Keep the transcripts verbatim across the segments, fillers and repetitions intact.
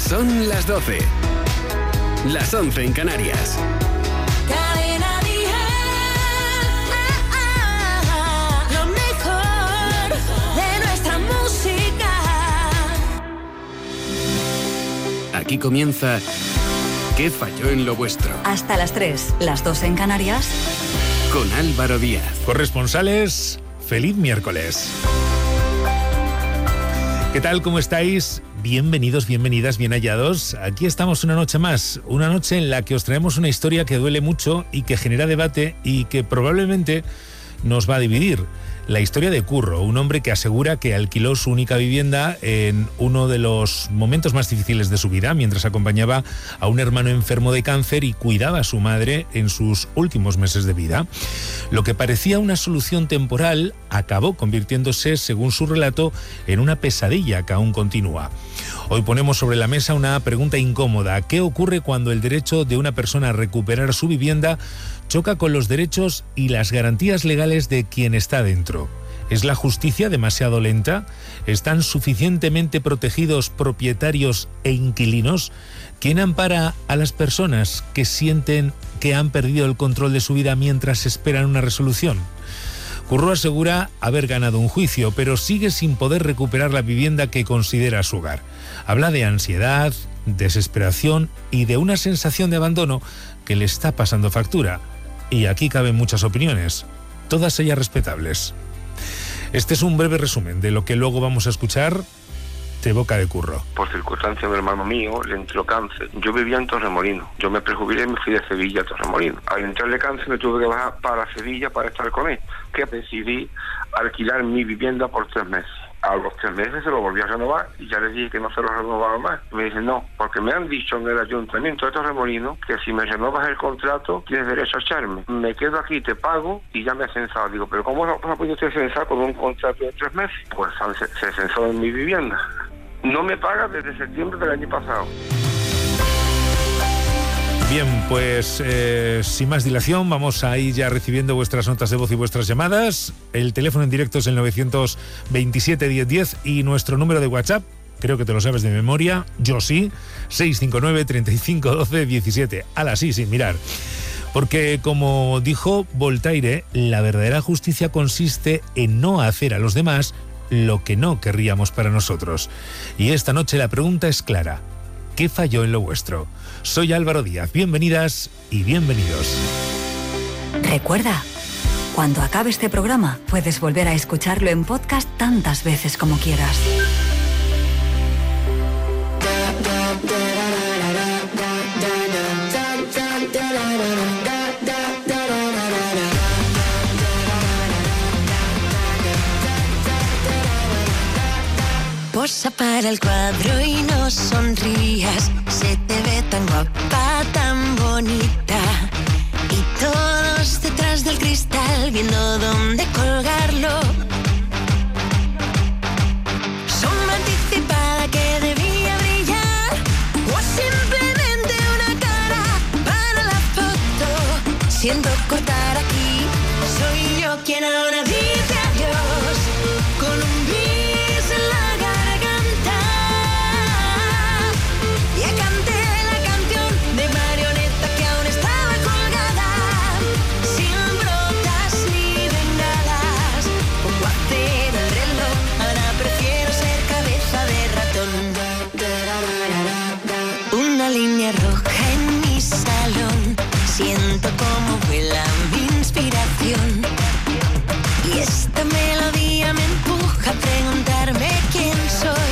Son las doce. Las once en Canarias. Cadena Dial, lo mejor de nuestra música. Aquí comienza ¿Qué falló en lo vuestro? Hasta las tres, las dos en Canarias. Con Álvaro Díaz. Corresponsales, feliz miércoles. ¿Qué tal? ¿Cómo estáis? Bienvenidos, bienvenidas, bien hallados. Aquí estamos una noche más, una noche en la que os traemos una historia que duele mucho y que genera debate y que probablemente nos va a dividir. La historia de Curro, un hombre que asegura que alquiló su única vivienda en uno de los momentos más difíciles de su vida, mientras acompañaba a un hermano enfermo de cáncer y cuidaba a su madre en sus últimos meses de vida. Lo que parecía una solución temporal acabó convirtiéndose, según su relato, en una pesadilla que aún continúa. Hoy ponemos sobre la mesa una pregunta incómoda. ¿Qué ocurre cuando el derecho de una persona a recuperar su vivienda choca con los derechos y las garantías legales de quien está dentro? ¿Es la justicia demasiado lenta? ¿Están suficientemente protegidos propietarios e inquilinos? ¿Quién ampara a las personas que sienten que han perdido el control de su vida mientras esperan una resolución? Curro asegura haber ganado un juicio, pero sigue sin poder recuperar la vivienda que considera su hogar. Habla de ansiedad, desesperación y de una sensación de abandono que le está pasando factura. Y aquí caben muchas opiniones, todas ellas respetables. Este es un breve resumen de lo que luego vamos a escuchar de boca de Curro. Por circunstancia de un hermano mío le entró cáncer. Yo vivía en Torremolinos. Yo me prejubilé y me fui de Sevilla a Torremolinos. Al entrarle cáncer me tuve que bajar para Sevilla para estar con él. Que decidí alquilar mi vivienda por tres meses. A los tres meses se lo volví a renovar y ya le dije que no se lo renovaba más. Me dicen no, porque me han dicho en el ayuntamiento de Torremolinos que si me renovas el contrato tienes derecho a echarme. Me quedo aquí, te pago y ya me he censado. Digo, pero ¿cómo no ha podido usted censar con un contrato de tres meses? Pues se, se censó en mi vivienda. No me paga desde septiembre del año pasado. Bien, pues eh, sin más dilación vamos a ir ya recibiendo vuestras notas de voz y vuestras llamadas. El teléfono en directo es el nueve dos siete, diez diez y nuestro número de WhatsApp, creo que te lo sabes de memoria, yo sí, seis cinco nueve, treinta y cinco, doce, diecisiete. Ala, sí, sin mirar. Porque como dijo Voltaire, la verdadera justicia consiste en no hacer a los demás lo que no querríamos para nosotros. Y esta noche la pregunta es clara. ¿Qué falló en lo vuestro? Soy Álvaro Díaz. Bienvenidas y bienvenidos. Recuerda, cuando acabe este programa, puedes volver a escucharlo en podcast tantas veces como quieras. Posa para el cuadro y no sonrías. Se te ve tan guapa, tan bonita. Y todos detrás del cristal viendo dónde colgarlo. Sombra anticipada que debía brillar. O simplemente una cara para la foto. Siento cortar aquí. Soy yo quien ahora dice adiós. Con un bis en la línea roja en mi salón. Siento cómo vuela mi inspiración. Y esta melodía me empuja a preguntarme quién soy.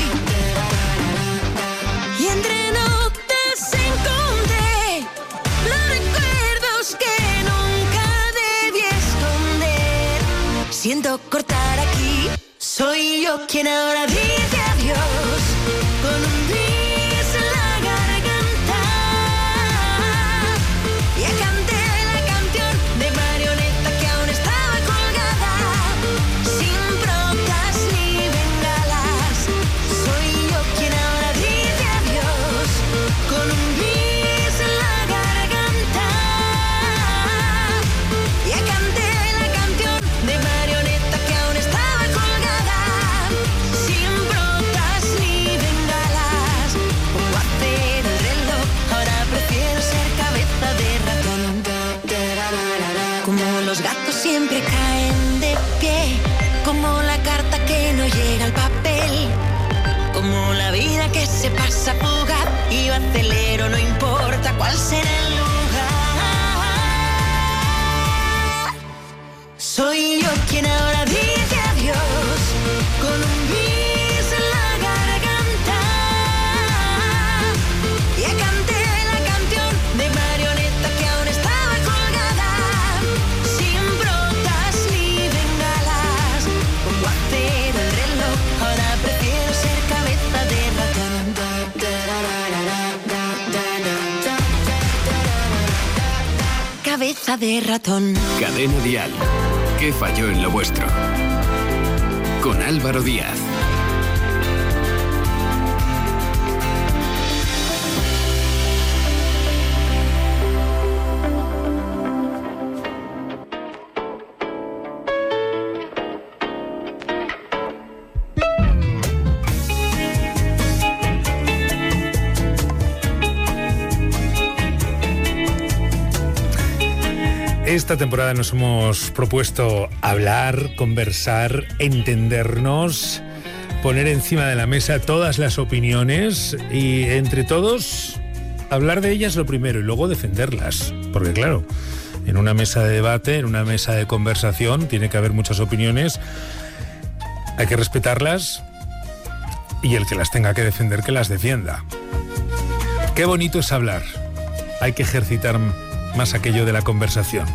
Y entre notas encontré los recuerdos que nunca debí esconder. Siento cortar aquí. Soy yo quien ahora dice adiós. Con un bis en la garganta. Ya canté la canción de marioneta que aún estaba colgada. Sin brotas ni bengalas. Soy yo quien ahora dice adiós. Con un bis en la garganta. Ya canté la canción de marioneta que aún estaba colgada. Sin brotas se pasa fugaz y yo acelero, no importa cuál será el lugar. Soy yo quien ahora dice adiós con un bis en la garganta. Ya canté la canción de marioneta que aún estaba colgada, sin brotas ni bengalas. Pongo a cero el reloj, ahora prefiero ser cabeza de ratón. Cabeza de ratón. Cadena Dial. ¿Qué falló en lo vuestro? Con Álvaro Díaz. Esta temporada nos hemos propuesto hablar, conversar, entendernos, poner encima de la mesa todas las opiniones y entre todos hablar de ellas lo primero y luego defenderlas. Porque claro, en una mesa de debate, en una mesa de conversación, tiene que haber muchas opiniones, hay que respetarlas y el que las tenga que defender, que las defienda. Qué bonito es hablar. Hay que ejercitar más aquello de la conversación.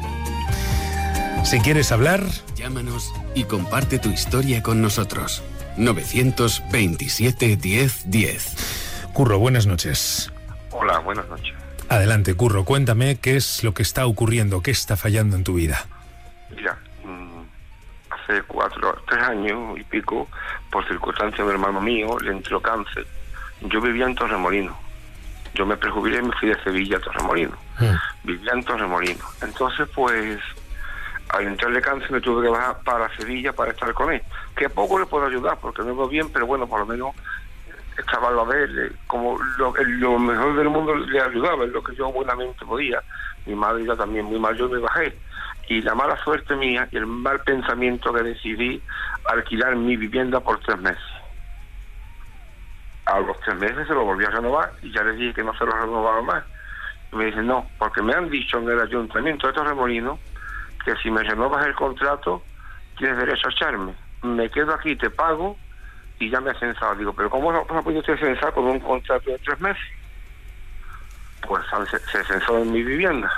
Si quieres hablar, llámanos y comparte tu historia con nosotros. novecientos veintisiete diez diez. Curro, buenas noches. Hola, buenas noches. Adelante, Curro, cuéntame qué es lo que está ocurriendo, qué está fallando en tu vida. Mira, hace cuatro, tres años y pico, por circunstancias de un hermano mío, le entró cáncer. Yo vivía en Torremolinos. Yo me prejubilé y me fui de Sevilla a Torremolinos. Mm. Vivía en Torremolinos. Entonces, pues, al entrarle cáncer me tuve que bajar para Sevilla para estar con él. Que poco le puedo ayudar porque no veo bien, pero bueno, por lo menos estaba a ver como lo, lo mejor del mundo le ayudaba, es lo que yo buenamente podía. Mi madre ya también muy mal, yo me bajé. Y la mala suerte mía y el mal pensamiento que decidí alquilar mi vivienda por tres meses. A los tres meses se lo volví a renovar y ya le dije que no se lo renovaba más. Y me dicen, no, porque me han dicho en el ayuntamiento de Torremolinos que si me renovas el contrato tienes derecho a echarme. Me quedo aquí, te pago y ya me he censado. Digo, pero ¿cómo no ha podido usted censar con un contrato de tres meses? Pues se, se censó en mi vivienda.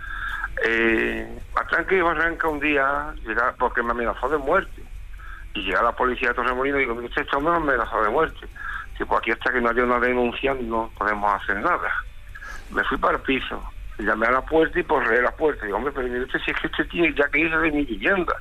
Eh, Atranque y arranca un día, llega, porque me amenazó de muerte. Y llega la policía de Torremolinos y digo, mire, este hombre me amenazó de muerte. Tipo, aquí hasta que no haya una denuncia no podemos hacer nada. Me fui para el piso, llamé a la puerta y porré la puerta. Digo, hombre, pero mire usted, si es que usted tiene ya que irse de mi vivienda.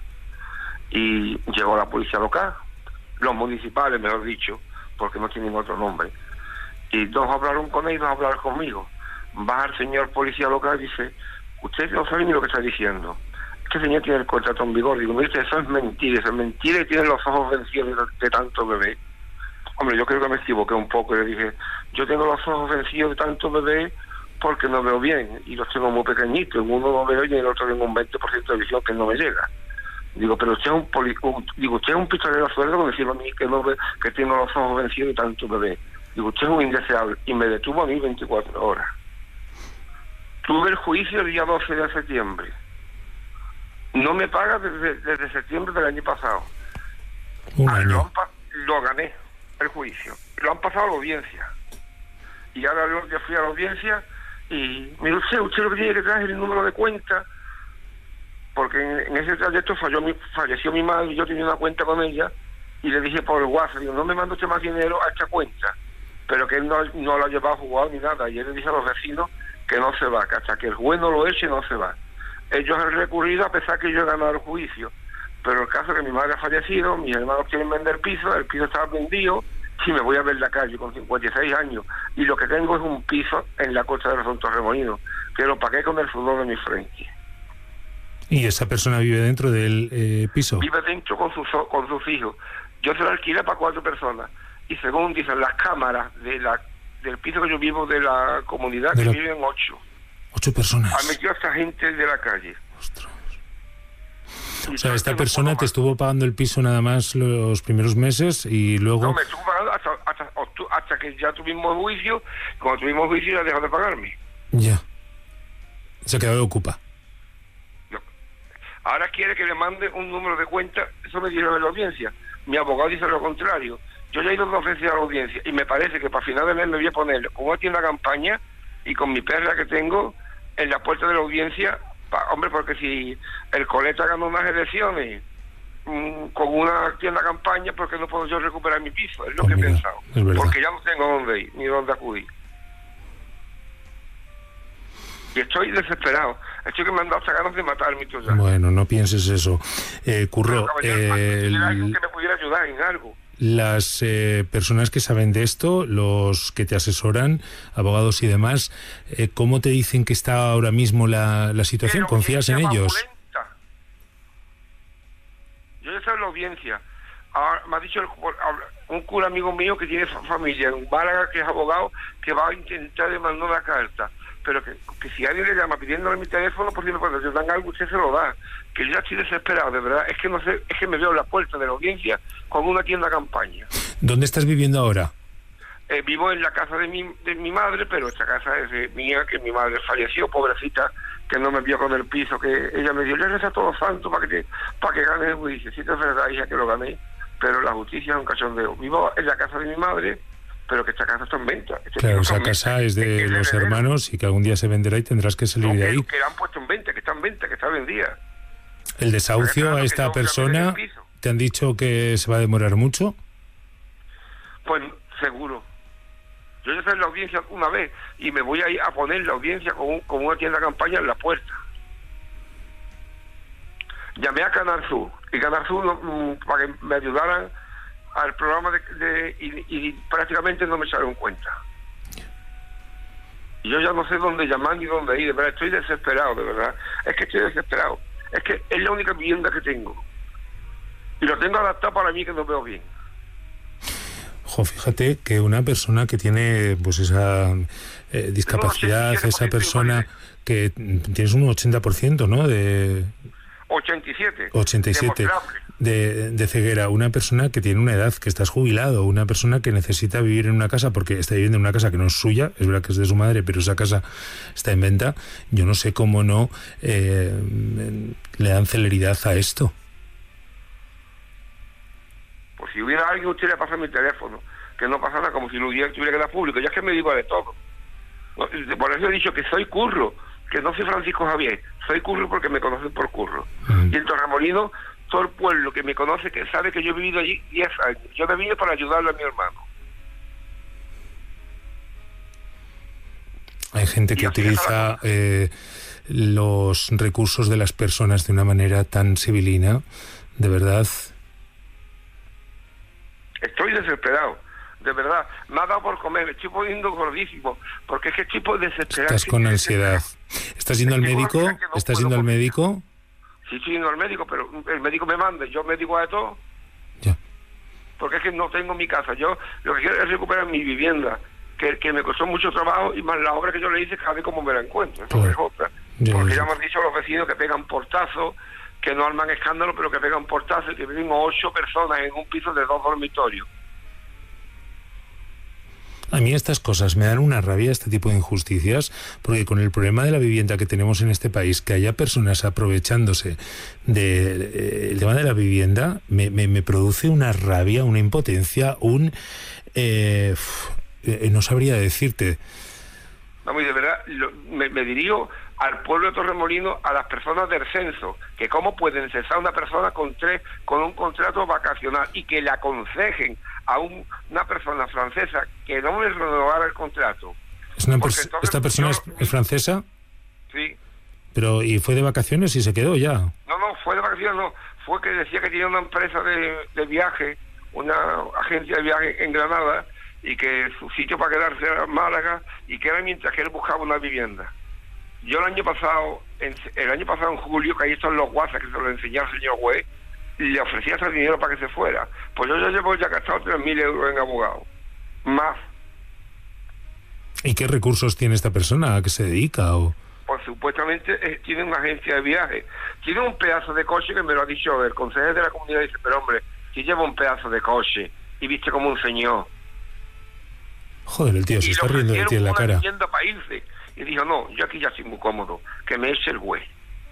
Y llegó la policía local, los municipales, mejor dicho, porque no tienen otro nombre. Y dos hablaron con él y dos hablaron conmigo. Va el señor policía local y dice, usted no sabe ni lo que está diciendo. Este señor tiene el contrato en vigor. Digo, mire usted, eso es mentira, eso es mentira y tiene los ojos vencidos de, de tanto bebé. Hombre, yo creo que me equivoqué un poco. Le dije, yo tengo los ojos vencidos de tanto bebé porque no veo bien y los tengo muy pequeñitos. En uno no veo y en el otro tengo un veinte por ciento de visión que no me llega. Digo, pero usted es un, poli un digo, usted es un pistolero a sueldo con decirme a mí que no ve, que tengo los ojos vencidos de tanto bebé. Digo, usted es un indeseable. Y me detuvo a mí veinticuatro horas. Tuve el juicio el día doce de septiembre. No me paga desde, desde septiembre del año pasado. Un año. Lo, lo gané el juicio. Lo han pasado a la audiencia. Y ahora yo ya fui a la audiencia y me dice, usted, usted lo que tiene que traer es el número de cuenta, porque en, en ese trayecto falló mi, falleció mi madre y yo tenía una cuenta con ella y le dije por el WhatsApp, digo, no me mande usted más dinero a esta cuenta, pero que él no, no lo ha llevado jugado ni nada. Y él le dije a los vecinos que no se va, que hasta que el juez no lo eche no se va. Ellos han recurrido a pesar que yo he ganado el juicio, pero el caso es que mi madre ha fallecido, mis hermanos quieren vender piso, el piso está vendido y me voy a ver la calle con cincuenta y seis años y lo que tengo es un piso en la costa de los Torremolinos que lo pagué con el sudor de mi frente. ¿Y esa persona vive dentro del eh, piso? Vive dentro con sus con sus hijos. Yo se lo alquilé para cuatro personas y según dicen las cámaras de la del piso que yo vivo de la comunidad de que la... viven ocho. Ocho personas. Han metido a esta gente de la calle. Ostras. O sea, esta persona te estuvo pagando el piso nada más los primeros meses y luego... No, me estuvo pagando hasta, hasta, hasta que ya tuvimos juicio. Cuando tuvimos juicio ya dejó de pagarme. Ya. Se ha quedado de ocupa. No. Ahora quiere que le mande un número de cuenta. Eso me dijeron en la audiencia. Mi abogado dice lo contrario. Yo ya he ido dos veces a la audiencia y me parece que para final de mes me voy a poner con una tienda campaña y con mi perra que tengo en la puerta de la audiencia. Pa, hombre, porque si el Coleta ganó unas elecciones mmm, con una tienda campaña, ¿por qué no puedo yo recuperar mi piso? Es lo pues que mira, he pensado. Es porque ya no tengo dónde ir ni dónde acudir. Y estoy desesperado. Estoy que me han dado hasta ganas de matarme. Ya. Bueno, no pienses eso. Eh, Curro, eh, el... alguien que me pudiera ayudar en algo. Las eh, personas que saben de esto, los que te asesoran, abogados y demás, eh, ¿cómo te dicen que está ahora mismo la, la situación? ¿Confías en ellos? Violenta. Yo ya estoy en la audiencia. Ahora, me ha dicho el, un cura amigo mío que tiene familia en Málaga, que es abogado, que va a intentar demandar una carta. Pero que, que si alguien le llama pidiéndole mi teléfono, por si me puede ayudar algo, usted se lo da. Que yo ya estoy desesperado, de verdad. Es que no sé, es que me veo en la puerta de la audiencia con una tienda campaña. ¿Dónde estás viviendo ahora? Eh, vivo en la casa de mi, de mi madre, pero esta casa es de mía, que mi madre falleció, pobrecita, que no me vio con el piso, que ella me dio, le reza a todos santos para que, para que gane el juicio. Sí que es verdad, hija, que lo gané, pero la justicia es un cachondeo. Vivo en la casa de mi madre, pero que esta casa está en venta. Este claro, esa casa es de es los hermanos y que algún día se venderá y tendrás que salir no, de que, ahí. Que la han puesto en venta, que está en venta, que está vendida. ¿El desahucio claro, a esta no, persona te han dicho que se va a demorar mucho? Pues seguro. Yo ya estoy en la audiencia una vez y me voy a ir a poner la audiencia con, un, con una tienda de campaña en la puerta. Llamé a Canal Sur y Canal Sur no, para que me ayudaran al programa de, de y, y prácticamente no me salieron cuenta. Y yo ya no sé dónde llamar ni dónde ir, de verdad, estoy desesperado, de verdad. Es que estoy desesperado. Es que es la única vivienda que tengo. Y lo tengo adaptado para mí, que no veo bien. Jo, fíjate que una persona que tiene pues esa eh, discapacidad, esa persona que tienes un ochenta por ciento, ¿no? De ochenta y siete. ochenta y siete de, de ceguera. Una persona que tiene una edad, que estás jubilado, una persona que necesita vivir en una casa porque está viviendo en una casa que no es suya, es verdad que es de su madre, pero esa casa está en venta. Yo no sé cómo no eh, le dan celeridad a esto. Pues si hubiera alguien, usted le pasa mi teléfono, que no pasa nada, como si lo hubiera, tuviera que dar público. Ya es que me digo de todo. Por eso he dicho que soy Curro, que no soy Francisco Javier, soy Curro porque me conocen por Curro. Mm. Y en Torremolinos, todo el pueblo que me conoce, que sabe que yo he vivido allí diez años. Yo me vine para ayudarle a mi hermano. Hay gente que utiliza eh, los recursos de las personas de una manera tan civilina, de verdad. Estoy desesperado, de verdad. Me ha dado por comer, me estoy poniendo gordísimo, porque es que estoy desesperado. Estás con ansiedad. ¿Estás yendo al médico? No ¿Estás yendo al médico? Sí, estoy yendo al médico, pero el médico me manda, yo me digo de todo. Ya. Porque es que no tengo mi casa. Yo lo que quiero es recuperar mi vivienda, que, que me costó mucho trabajo, y más la obra que yo le hice, cada vez como me la encuentro. Eso claro. Es otra. Ya, porque ya me han dicho los vecinos que pegan portazos, que no arman escándalo, pero que pegan portazos, y que vivimos ocho personas en un piso de dos dormitorios. A mí estas cosas me dan una rabia, este tipo de injusticias, porque con el problema de la vivienda que tenemos en este país, que haya personas aprovechándose del de, eh, tema de la vivienda, me, me, me produce una rabia, una impotencia, un... Eh, eh, no sabría decirte. Vamos, y de verdad, lo, me, me dirijo al pueblo de Torremolinos, a las personas del censo, que cómo pueden cesar una persona con tres con un contrato vacacional y que le aconsejen a un, una persona francesa que no le renovara el contrato. ¿Es una pers entonces, ¿Esta persona yo, es, es francesa? Sí. Pero ¿y fue de vacaciones y se quedó ya? No, no, fue de vacaciones, no. Fue que decía que tenía una empresa de, de viaje, una agencia de viaje en Granada, y que su sitio para quedarse era Málaga, y que era mientras que él buscaba una vivienda. Yo el año pasado, en, el año pasado en julio, que ahí están los WhatsApp que se lo enseñó al señor juez, y le ofrecía ese dinero para que se fuera. Pues yo ya llevo ya gastado tres mil euros en abogado. Más. ¿Y qué recursos tiene esta persona? ¿A qué se dedica? O pues supuestamente eh, tiene una agencia de viaje, tiene un pedazo de coche que me lo ha dicho el consejero de la comunidad, dice, pero hombre, si lleva un pedazo de coche y viste como un señor. Joder, el tío se está riendo de ti en la cara. Para irse. Y dijo, no, yo aquí ya estoy muy cómodo, que me eche el güey.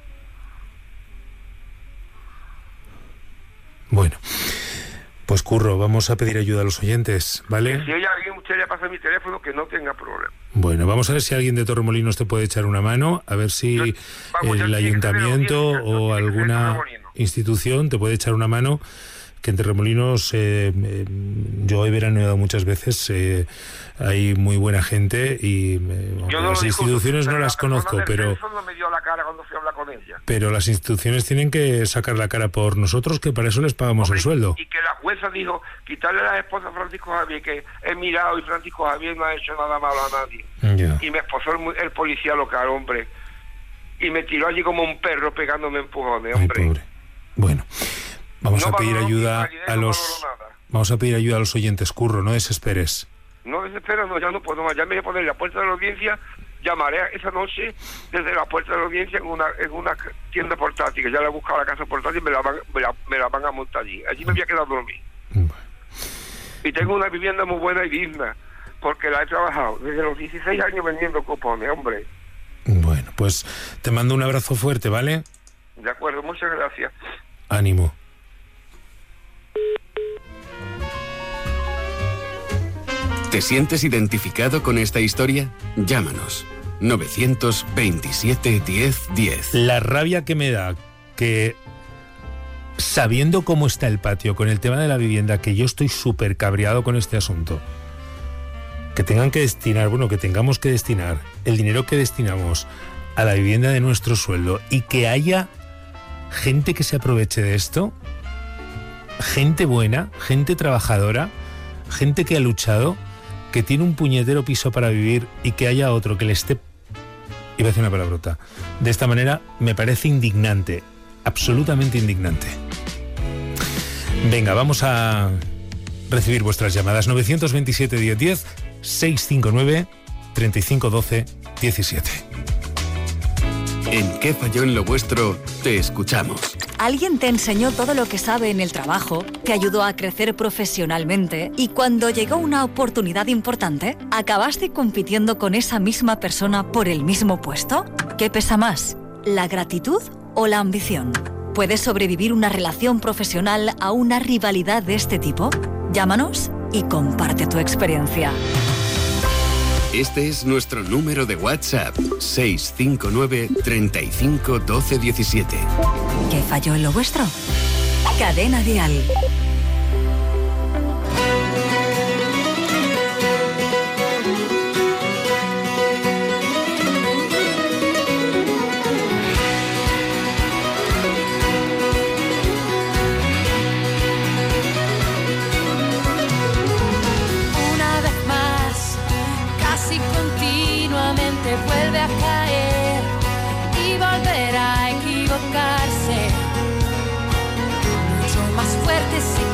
Bueno, pues Curro, vamos a pedir ayuda a los oyentes, ¿vale? Si hay alguien, usted le pasa mi teléfono, que no tenga problema. Bueno, vamos a ver si alguien de Torremolinos te puede echar una mano, a ver si yo, vamos, el ayuntamiento o alguna institución te puede echar una mano, que en Torremolinos eh, eh, yo he veraneado muchas veces, eh, hay muy buena gente y eh, no las instituciones no las conozco, pero no me dio la cara cuando fui a hablar con ella. Pero las instituciones tienen que sacar la cara por nosotros, que para eso les pagamos Hombre, el sueldo. Y que la jueza dijo, quitarle a la esposa a Francisco Javier, que he mirado y Francisco Javier no ha hecho nada malo a nadie. Yeah. Y me esposó el, el policía local, hombre, y me tiró allí como un perro pegándome empujones, hombre. Ay, pobre. Bueno, vamos no a pedir ayuda a no los vamos a pedir ayuda a los oyentes, Curro, no desesperes. No desespero, no, ya no puedo más, ya me voy a poner en la puerta de la audiencia, llamaré esa noche desde la puerta de la audiencia en una en una tienda portátil, que ya la he buscado la casa portátil y me la van, me la, me la van a montar allí, allí me voy a quedar a dormir. Bueno. Y tengo una vivienda muy buena y digna, porque la he trabajado desde los dieciséis años vendiendo cupones, hombre. Bueno, pues te mando un abrazo fuerte, ¿vale? De acuerdo, muchas gracias. Ánimo. ¿Te sientes identificado con esta historia? Llámanos. novecientos veintisiete diez diez. La rabia que me da que, sabiendo cómo está el patio con el tema de la vivienda, que yo estoy súper cabreado con este asunto, que tengan que destinar, bueno, que tengamos que destinar el dinero que destinamos a la vivienda de nuestro sueldo y que haya gente que se aproveche de esto, gente buena, gente trabajadora, gente que ha luchado, que tiene un puñetero piso para vivir y que haya otro que le esté... Iba a decir una palabrota. De esta manera me parece indignante, absolutamente indignante. Venga, vamos a recibir vuestras llamadas. novecientos veintisiete diez diez, seiscientos cincuenta y nueve, treinta y cinco doce diecisiete. ¿En qué falló en lo vuestro? Te escuchamos. Alguien te enseñó todo lo que sabe en el trabajo, te ayudó a crecer profesionalmente y cuando llegó una oportunidad importante, ¿acabaste compitiendo con esa misma persona por el mismo puesto? ¿Qué pesa más, la gratitud o la ambición? ¿Puedes sobrevivir una relación profesional a una rivalidad de este tipo? Llámanos y comparte tu experiencia. Este es nuestro número de WhatsApp, seis cinco nueve, treinta y cinco, doce diecisiete. ¿Qué falló en lo vuestro? Cadena Dial. Vuelve a caer y volver a equivocarse, mucho más fuerte si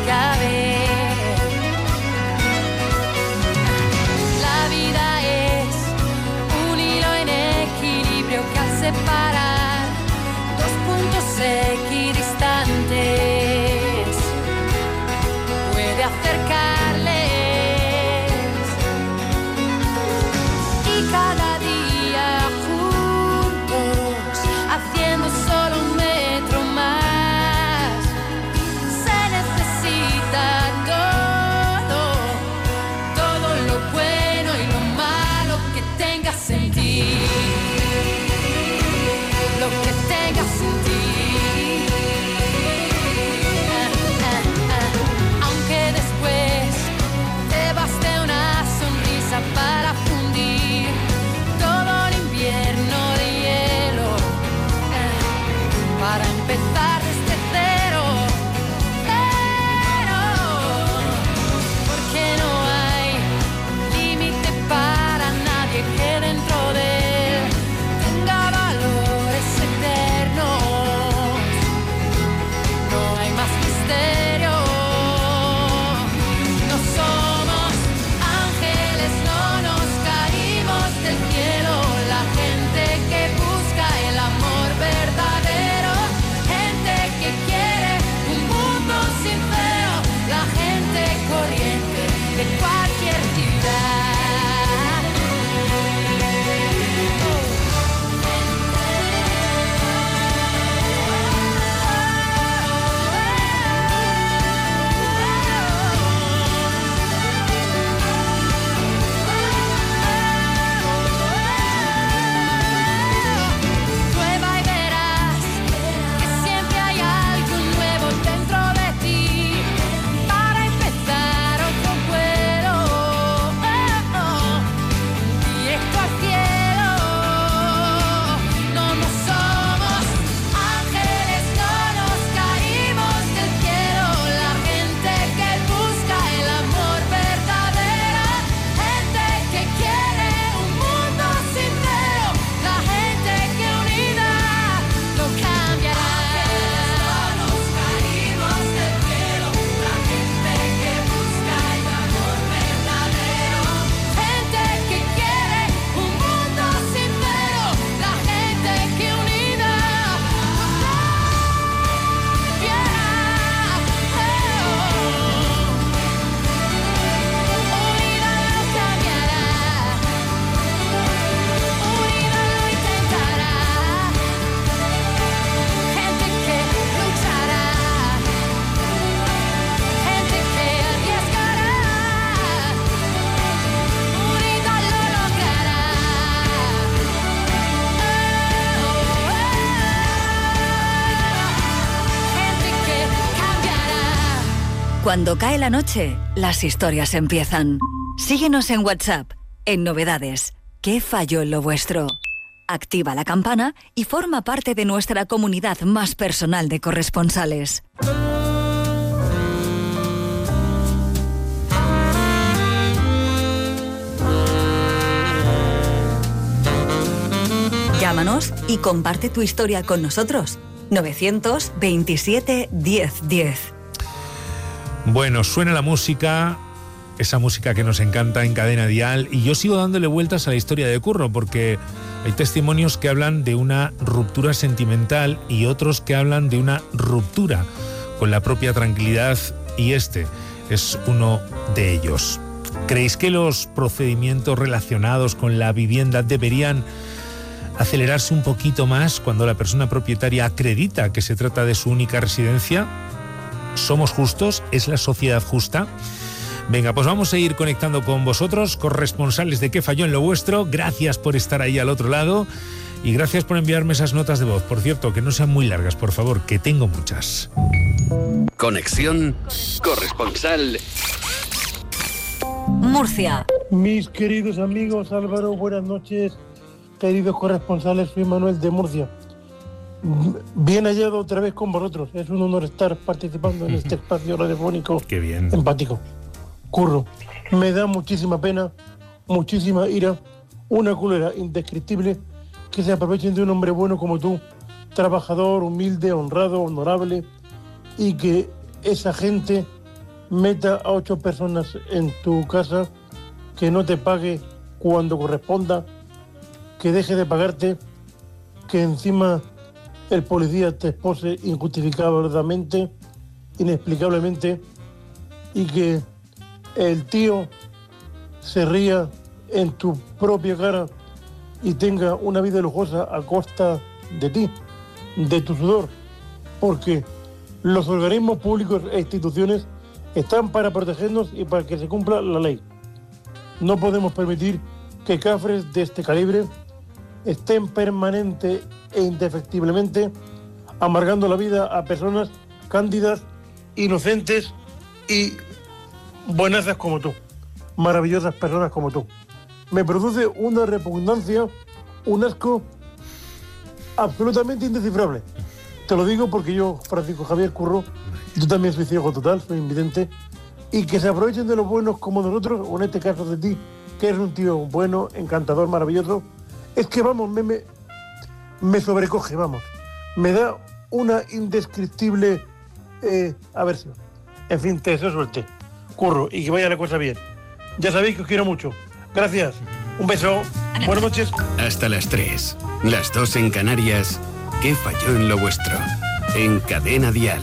Cuando cae la noche, las historias empiezan. Síguenos en WhatsApp, en Novedades. ¿Qué falló en lo vuestro? Activa la campana y forma parte de nuestra comunidad más personal de corresponsales. Llámanos y comparte tu historia con nosotros. novecientos veintisiete diez diez. Bueno, suena la música, esa música que nos encanta en Cadena Dial, y yo sigo dándole vueltas a la historia de Curro, porque hay testimonios que hablan de una ruptura sentimental y otros que hablan de una ruptura con la propia tranquilidad, y este es uno de ellos. ¿Creéis que los procedimientos relacionados con la vivienda deberían acelerarse un poquito más cuando la persona propietaria acredita que se trata de su única residencia? ¿Somos justos? ¿Es la sociedad justa? Venga, pues vamos a ir conectando con vosotros, corresponsales de ¿Qué falló en lo vuestro? Gracias por estar ahí al otro lado y gracias por enviarme esas notas de voz. Por cierto, que no sean muy largas, por favor, que tengo muchas. Conexión corresponsal Murcia. Mis queridos amigos, Álvaro, buenas noches. Queridos corresponsales, soy Manuel de Murcia. Bien hallado otra vez con vosotros. Es un honor estar participando en este espacio radiofónico. Qué bien. Empático. Curro, me da muchísima pena, muchísima ira, una cólera indescriptible que se aprovechen de un hombre bueno como tú, trabajador, humilde, honrado, honorable, y que esa gente meta a ocho personas en tu casa, que no te pague cuando corresponda, que deje de pagarte, que encima el policía te expose injustificadamente, inexplicablemente, y que el tío se ría en tu propia cara y tenga una vida lujosa a costa de ti, de tu sudor, porque los organismos públicos e instituciones están para protegernos y para que se cumpla la ley. No podemos permitir que cafres de este calibre estén permanente e indefectiblemente amargando la vida a personas cándidas, inocentes y buenazas como tú, maravillosas personas como tú. Me produce una repugnancia, un asco absolutamente indescifrable. Te lo digo porque yo, Francisco Javier Curro, yo también soy ciego total, soy invidente, y que se aprovechen de los buenos como nosotros, o en este caso de ti, que eres un tío bueno, encantador, maravilloso. Es que vamos, me, me, me sobrecoge, vamos. Me da una indescriptible eh, aversión. En fin, te deseo suerte, Curro, y que vaya la cosa bien. Ya sabéis que os quiero mucho. Gracias. Un beso. Buenas noches. Hasta las tres. Las dos en Canarias. ¿Qué falló en lo vuestro? En Cadena Dial.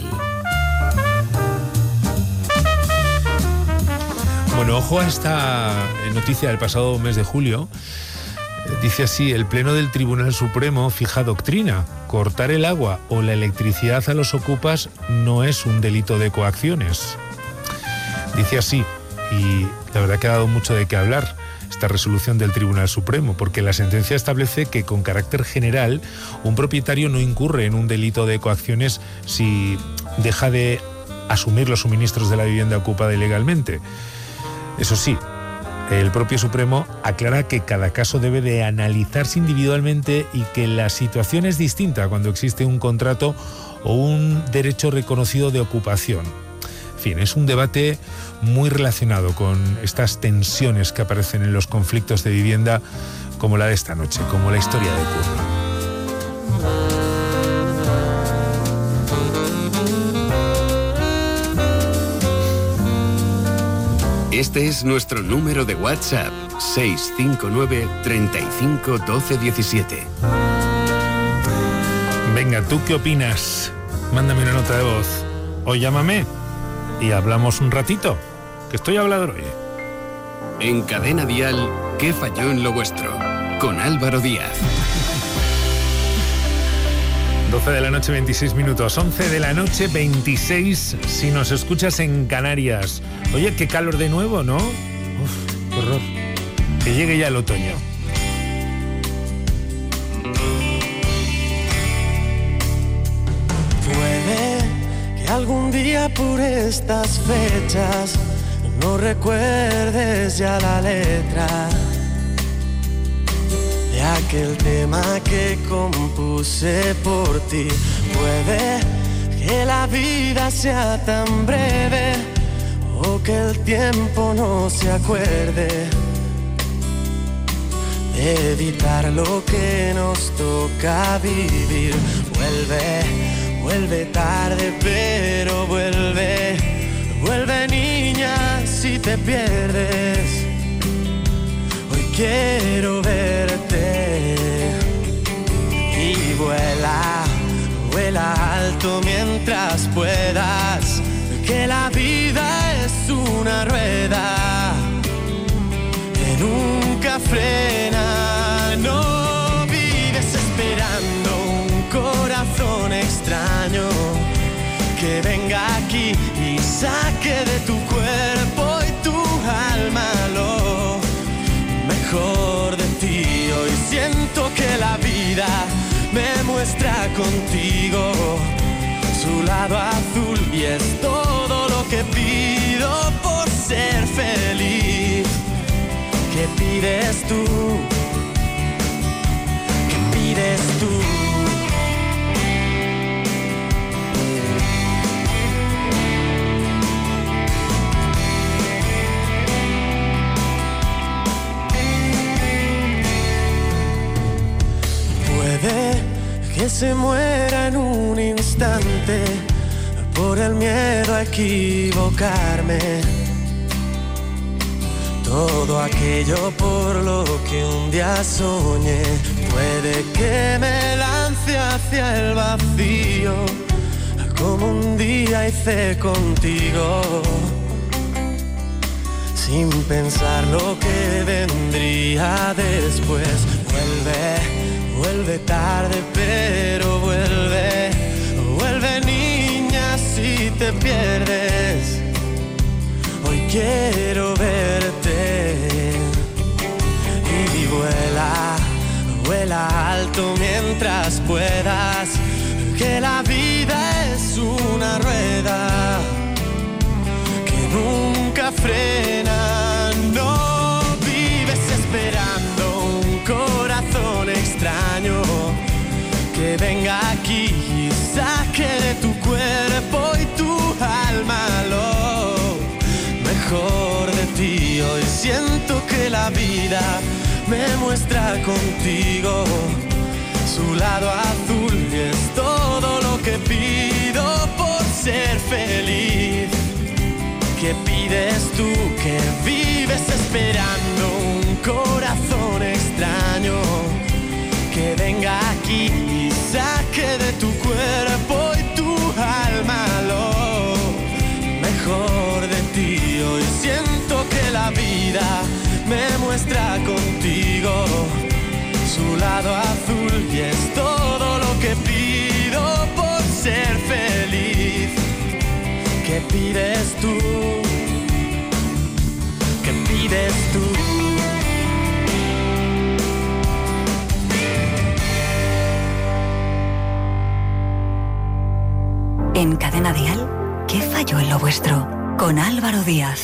Bueno, ojo a esta noticia del pasado mes de julio. Dice así: el Pleno del Tribunal Supremo fija doctrina. Cortar el agua o la electricidad a los ocupas no es un delito de coacciones. Dice así, y la verdad que ha dado mucho de qué hablar esta resolución del Tribunal Supremo, porque la sentencia establece que con carácter general un propietario no incurre en un delito de coacciones si deja de asumir los suministros de la vivienda ocupada ilegalmente. Eso sí, el propio Supremo aclara que cada caso debe de analizarse individualmente y que la situación es distinta cuando existe un contrato o un derecho reconocido de ocupación. En fin, es un debate muy relacionado con estas tensiones que aparecen en los conflictos de vivienda, como la de esta noche, como la historia de Curro. Este es nuestro número de WhatsApp, seis cinco nueve, treinta y cinco, doce diecisiete. Venga, ¿tú qué opinas? Mándame una nota de voz o llámame y hablamos un ratito, que estoy hablador hoy. En Cadena Dial, ¿qué falló en lo vuestro? Con Álvaro Díaz. doce de la noche, veintiséis minutos. once de la noche, veintiséis, si nos escuchas en Canarias. Oye, qué calor de nuevo, ¿no? Uf, qué horror. Que llegue ya el otoño. Puede que algún día por estas fechas no recuerdes ya la letra de aquel tema que compuse por ti. Puede que la vida sea tan breve o que el tiempo no se acuerde de evitar lo que nos toca vivir. Vuelve, vuelve tarde, pero vuelve, vuelve niña si te pierdes. Hoy quiero verte y vuela, vuela alto mientras puedas, que la vida es una rueda que nunca frena. No vives esperando un corazón extraño que venga aquí y saque de tu cuerpo y tu alma lo mejor de ti. Hoy siento que la vida me muestra contigo su lado azul y es todo lo que pido por ser feliz. ¿Qué pides tú? ¿Qué pides tú? Puede que se muera en un instante por el miedo a equivocarme. Todo aquello por lo que un día soñé, puede que me lance hacia el vacío, como un día hice contigo, sin pensar lo que vendría después. Vuelve, vuelve tarde, pero vuelve, vuelve niña si te pierdes. Hoy quiero verte y vuela, vuela alto mientras puedas, que la vida es una rueda que nunca frena. No vives esperando un corazón extraño que venga aquí y saque de tu cuerpo y tu alma lo mejor de ti. Hoy siento que la vida me muestra contigo su lado azul y es todo lo que pido por ser feliz. ¿Qué pides tú? Que vives esperando un corazón extraño que venga aquí y saque de tu cuerpo y tu alma lo mejor de ti. Hoy siento que la vida me muestra contigo su lado azul y es todo lo que pido por ser feliz. ¿Qué pides tú? ¿Qué pides tú? En Cadena Dial, ¿qué falló en lo vuestro? Con Álvaro Díaz.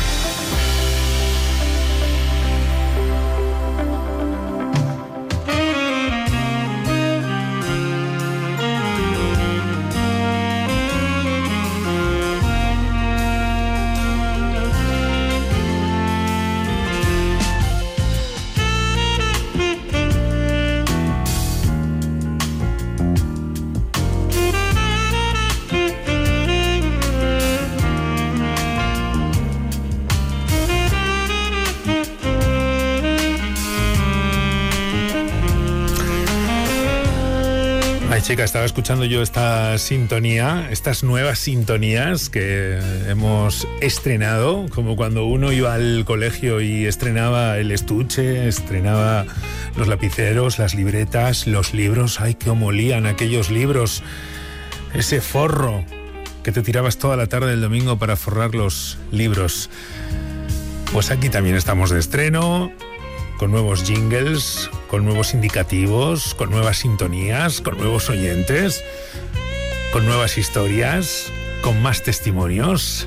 Chica, estaba escuchando yo esta sintonía, estas nuevas sintonías que hemos estrenado, como cuando uno iba al colegio y estrenaba el estuche, estrenaba los lapiceros, las libretas, los libros. ¡Ay, cómo olían aquellos libros! Ese forro que te tirabas toda la tarde del domingo para forrar los libros. Pues aquí también estamos de estreno, con nuevos jingles, con nuevos indicativos, con nuevas sintonías, con nuevos oyentes, con nuevas historias. con más testimonios,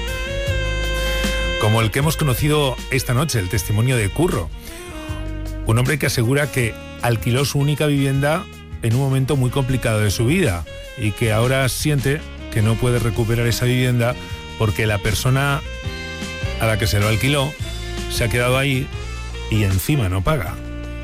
como el que hemos conocido esta noche, el testimonio de Curro. Un hombre que asegura que alquiló su única vivienda en un momento muy complicado de su vida y que ahora siente que no puede recuperar esa vivienda porque la persona a la que se lo alquiló se ha quedado ahí y encima no paga.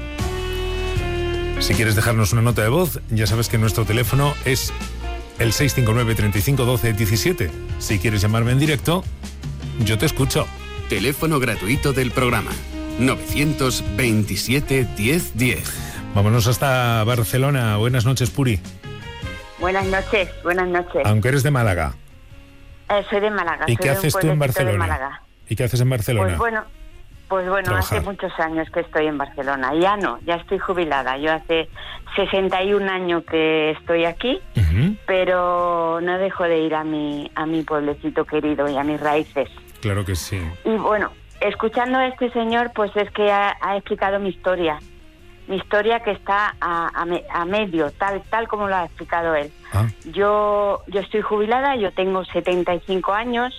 Si quieres dejarnos una nota de voz, ya sabes que nuestro teléfono es el seis cinco nueve, treinta y cinco, doce, diecisiete. Si quieres llamarme en directo, yo te escucho. Teléfono gratuito del programa novecientos veintisiete, diez, diez. Vámonos hasta Barcelona. Buenas noches, Puri. Buenas noches, buenas noches. Aunque eres de Málaga. Eh, soy de Málaga. ¿Y qué haces tú en Barcelona? ¿Y qué haces en Barcelona? Pues bueno, pues bueno, Trabajar. hace muchos años que estoy en Barcelona. Ya no, ya estoy jubilada. Yo hace sesenta y un años que estoy aquí, uh-huh. pero no dejo de ir a mi a mi pueblecito querido y a mis raíces. Claro que sí. Y bueno, escuchando a este señor, pues es que ha, ha explicado mi historia. Mi historia que está a, a, me, a medio, tal tal como lo ha explicado él. Ah. Yo yo estoy jubilada, yo tengo setenta y cinco años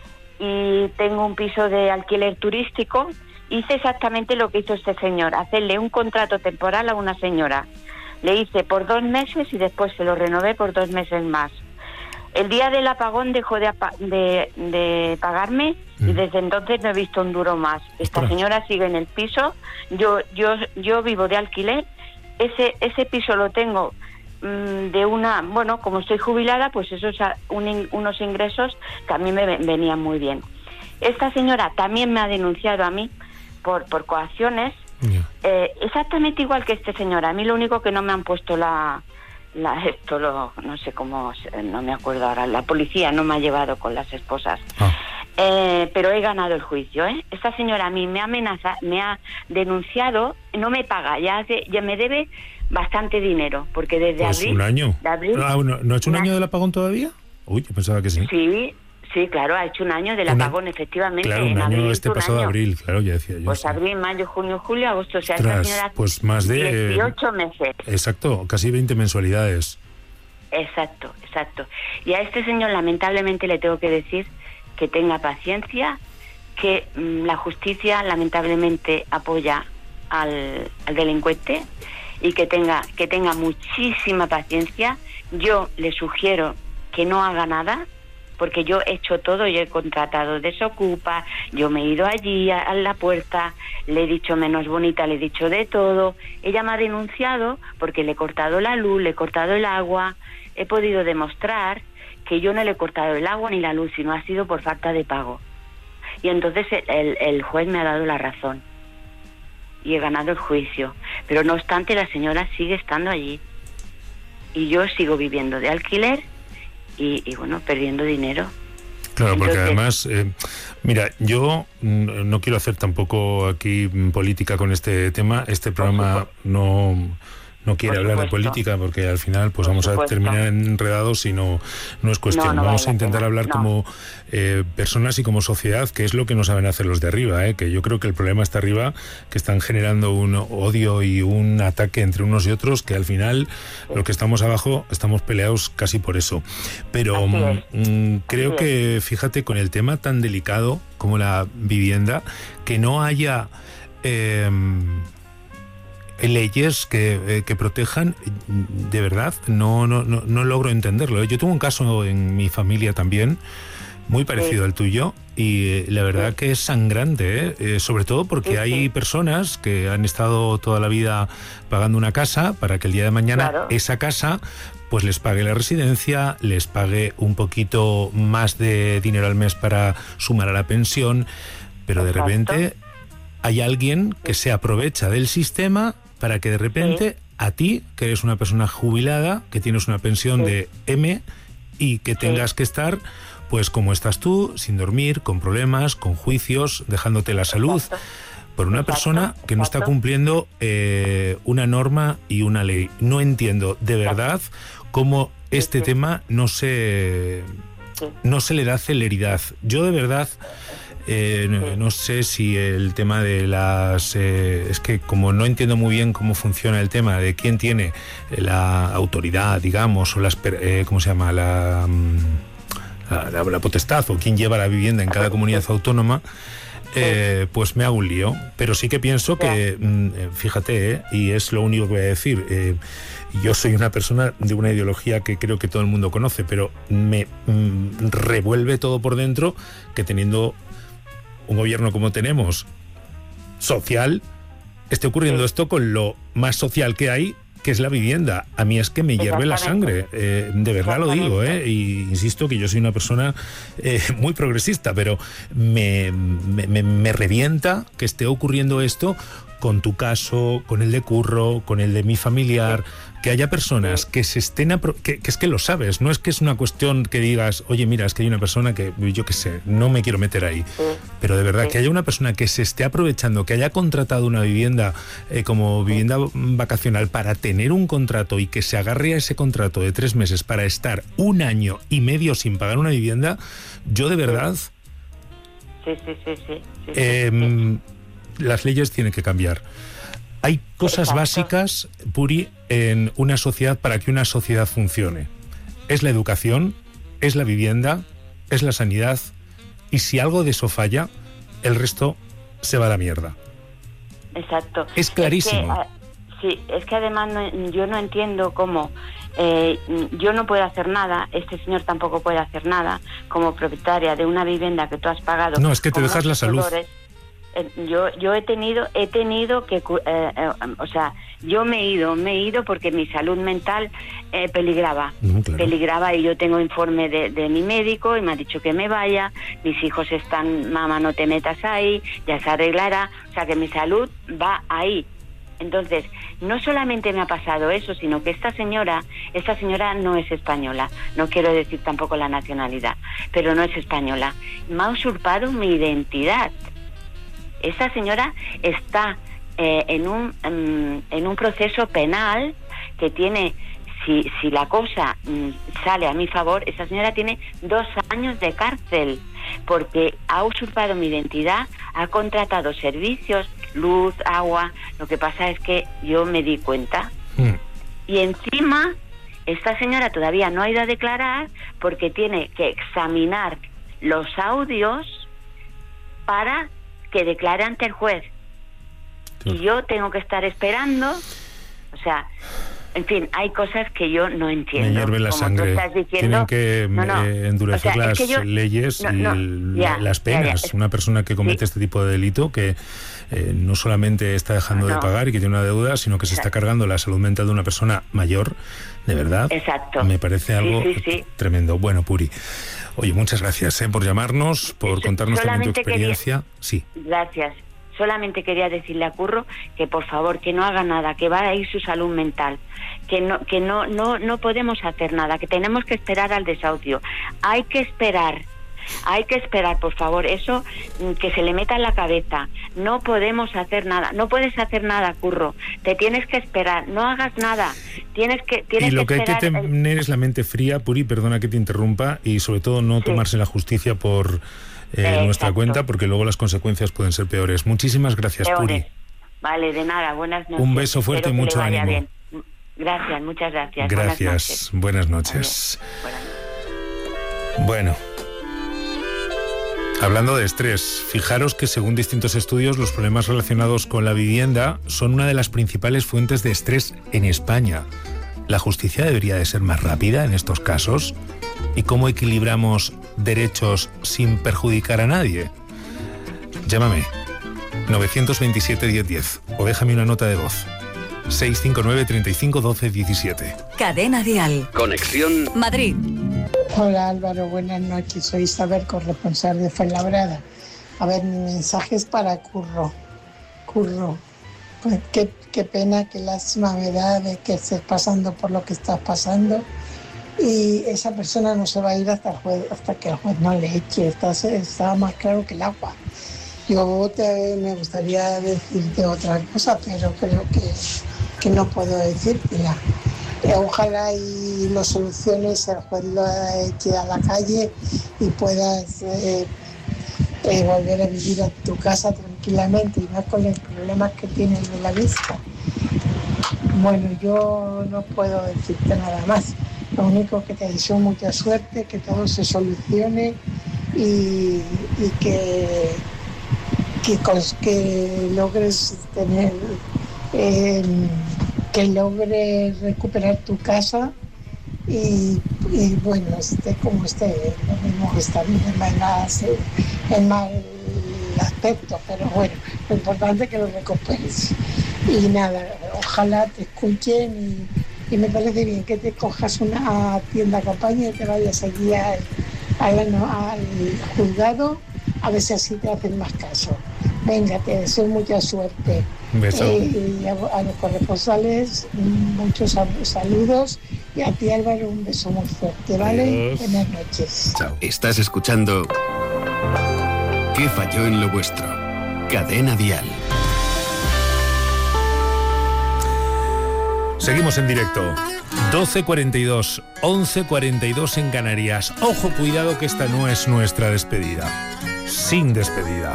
y tengo un piso de alquiler turístico. Hice exactamente lo que hizo este señor, hacerle un contrato temporal a una señora. Le hice por dos meses y después se lo renové por dos meses más. El día del apagón dejó de, apa- de, de pagarme mm. y desde entonces no he visto un duro más. Esta Ostras. señora sigue en el piso, yo yo yo vivo de alquiler, ese ese piso lo tengo mmm, de una, bueno, como estoy jubilada, pues esos un, unos ingresos que a mí me venían muy bien. Esta señora también me ha denunciado a mí por, por coacciones, yeah. eh, exactamente igual que este señor. A mí lo único que no me han puesto la... La, esto lo, no sé cómo, no me acuerdo ahora, la policía no me ha llevado con las esposas, ah. eh, pero he ganado el juicio, ¿eh? Esta señora a mí me amenaza, me ha denunciado, no me paga, ya hace, ya me debe bastante dinero, porque desde pues abril... un año. De abril ah, ¿no, ¿No ha hecho un año del apagón todavía? Uy, yo pensaba que sí. Sí, sí, claro, ha hecho un año del Una, apagón, efectivamente. Claro, un en año abril, este un pasado año. abril, claro, ya decía yo. Pues sí. abril, mayo, junio, julio, agosto, o sea, Ostras, esta señora... pues más de... dieciocho meses. Exacto, casi veinte mensualidades. Exacto, exacto. Y a este señor lamentablemente le tengo que decir que tenga paciencia, que mmm, la justicia lamentablemente apoya al, al delincuente y que tenga que tenga muchísima paciencia. Yo le sugiero que no haga nada, porque yo he hecho todo, yo he contratado Desocupa, yo me he ido allí a, a la puerta, le he dicho menos bonita, le he dicho de todo. Ella me ha denunciado porque le he cortado la luz, le he cortado el agua. He podido demostrar que yo no le he cortado el agua ni la luz, sino ha sido por falta de pago. Y entonces el, el juez me ha dado la razón y he ganado el juicio. Pero no obstante, la señora sigue estando allí y yo sigo viviendo de alquiler y, y bueno, perdiendo dinero. Claro, porque Entonces, además, eh, mira, yo no quiero hacer tampoco aquí política con este tema. Este programa no... No quiere hablar de política porque al final pues Por vamos supuesto. a terminar enredados y no, no es cuestión. No, no vamos vale a intentar hablar no. como eh, personas y como sociedad, que es lo que no saben hacer los de arriba, ¿eh? Que yo creo que el problema está arriba, que están generando un odio y un ataque entre unos y otros, que al final sí. los que estamos abajo estamos peleados casi por eso. Pero mm, creo Así que, es. fíjate, con el tema tan delicado como la vivienda, que no haya... Eh, leyes que, eh, que protejan, de verdad, no, no, no, no logro entenderlo. Yo tuve un caso en mi familia también, muy parecido sí. al tuyo, y eh, la verdad sí. que es sangrante, ¿eh? Eh, sobre todo porque sí, hay sí. personas que han estado toda la vida pagando una casa para que el día de mañana claro. esa casa pues les pague la residencia, les pague un poquito más de dinero al mes para sumar a la pensión, pero Exacto. de repente hay alguien que se aprovecha del sistema para que de repente sí. a ti, que eres una persona jubilada, que tienes una pensión sí. de M y que tengas sí. que estar, pues como estás tú, sin dormir, con problemas, con juicios, dejándote la salud, Exacto. por una Exacto. persona que no Exacto. está cumpliendo eh, una norma y una ley. No entiendo de verdad cómo este sí, sí. tema no se, sí. no se le da celeridad. Yo de verdad... Eh, no, no sé si el tema de las... Eh, es que como no entiendo muy bien cómo funciona el tema de quién tiene la autoridad, digamos, o las... Eh, ¿Cómo se llama? La, la, la, la potestad o quién lleva la vivienda en cada comunidad autónoma, eh, pues me hago un lío. Pero sí que pienso que, mm, fíjate, eh, y es lo único que voy a decir, eh, yo soy una persona de una ideología que creo que todo el mundo conoce, pero me mm, revuelve todo por dentro que teniendo un gobierno como tenemos, social, esté ocurriendo esto con lo más social que hay, que es la vivienda. A mí es que me hierve la sangre, eh, de verdad lo digo, eh, y insisto que yo soy una persona eh, muy progresista, pero me, me, me, me revienta que esté ocurriendo esto con tu caso, con el de Curro, con el de mi familiar, que haya personas que se estén... Apro- que, que es que lo sabes, no es que es una cuestión que digas, oye, mira, es que hay una persona que, yo qué sé, no me quiero meter ahí. Pero de verdad, que haya una persona que se esté aprovechando, que haya contratado una vivienda eh, como vivienda vacacional para tener un contrato y que se agarre a ese contrato de tres meses para estar un año y medio sin pagar una vivienda, yo de verdad... Sí, sí, sí, sí. sí, eh, sí. Las leyes tienen que cambiar. Hay cosas Exacto. básicas, Puri, en una sociedad para que una sociedad funcione. Es la educación, es la vivienda, es la sanidad, y si algo de eso falla, el resto se va a la mierda. Exacto. Es clarísimo. Es que, sí, es que además no, yo no entiendo cómo eh, yo no puedo hacer nada, este señor tampoco puede hacer nada como propietaria de una vivienda que tú has pagado. No, es que te dejas la salud. Dolores. Yo yo he tenido he tenido que eh, eh, o sea, yo me he ido me he ido porque mi salud mental eh, peligraba no, claro. peligraba y yo tengo informe de, de mi médico y me ha dicho que me vaya, mis hijos están, mamá, no te metas ahí, ya se arreglará, o sea que mi salud va ahí. Entonces, no solamente me ha pasado eso, sino que esta señora, esta señora no es española, no quiero decir tampoco la nacionalidad, pero no es española, me ha usurpado mi identidad. Esta señora está eh, en un um, en un proceso penal que tiene, si si la cosa um, sale a mi favor, esa señora tiene dos años de cárcel porque ha usurpado mi identidad, ha contratado servicios, luz, agua. Lo que pasa es que yo me di cuenta mm. y encima esta señora todavía no ha ido a declarar porque tiene que examinar los audios para que declare ante el juez. Sí. Y yo tengo que estar esperando, o sea, en fin, hay cosas que yo no entiendo. Me hierve la Como sangre. tú estás diciendo, tienen que no, no. Eh, endurecer o sea, las es que yo, leyes no, no, y ya, las penas. Ya, ya. Una persona que comete sí. este tipo de delito que eh, no solamente está dejando no. de pagar y que tiene una deuda, sino que se Exacto. está cargando la salud mental de una persona mayor, de verdad. Exacto. Me parece algo sí, sí, sí. tremendo. Bueno, Puri, oye, muchas gracias eh, por llamarnos, por contarnos también tu experiencia. Quería... Sí. Gracias. Solamente quería decirle a Curro que por favor que no haga nada, que va a ir su salud mental, que no que no no no podemos hacer nada, que tenemos que esperar al desahucio. Hay que esperar. Hay que esperar, por favor, eso que se le meta en la cabeza. No podemos hacer nada, no puedes hacer nada, Curro. Te tienes que esperar, no hagas nada. Tienes que tienes Y lo que, que hay que tener el... es la mente fría, Puri, perdona que te interrumpa, y sobre todo no sí. tomarse la justicia por eh, nuestra cuenta, porque luego las consecuencias pueden ser peores. Muchísimas gracias, peores. Puri. Vale, de nada, buenas noches. Un beso fuerte y mucho ánimo. Bien. Gracias, muchas gracias. Gracias, buenas noches. Buenas noches. Bueno. Hablando de estrés, fijaros que según distintos estudios los problemas relacionados con la vivienda son una de las principales fuentes de estrés en España. ¿La justicia debería de ser más rápida en estos casos? ¿Y cómo equilibramos derechos sin perjudicar a nadie? Llámame nueve dos siete, diez diez o déjame una nota de voz. seis cinco nueve, treinta y cinco, doce, diecisiete. Cadena Dial. Conexión Madrid. Hola Álvaro, buenas noches. Soy Isabel, corresponsal de Fuenlabrada. A ver, mi mensaje es para Curro. Curro, pues qué, qué pena, qué lástima me da de que estés pasando por lo que estás pasando. Y esa persona no se va a ir hasta, el juez, hasta que el juez no le eche. Está, está más claro que el agua. Yo te, me gustaría decirte otra cosa, pero creo que, que no puedo decírtela. Ojalá y lo soluciones, el juez lo eche a la calle y puedas eh, eh, volver a vivir en tu casa tranquilamente y no con los problemas que tienes de la vista. Bueno, yo no puedo decirte nada más. Lo único que te deseo mucha suerte, que todo se solucione y, y que, que, cons- que logres tener, eh, que logres recuperar tu casa y, y bueno, esté como esté, lo mismo que está bien en mal, en mal aspecto, pero bueno, lo importante es que lo recuperes. Y nada, ojalá te escuchen y, y me parece bien que te cojas una tienda campaña y te vayas allí al, al, al juzgado a ver si así te hacen más caso. Venga, te deseo mucha suerte. Un beso. Eh, y a, a los corresponsales muchos saludos y a ti, Álvaro, un beso muy fuerte, ¿vale? Adiós. Buenas noches. Chao. Estás escuchando ¿Qué falló en lo vuestro? Cadena Dial. Seguimos en directo. doce cuarenta y dos, once cuarenta y dos en Canarias. Ojo, cuidado que esta no es nuestra despedida. Sin despedida.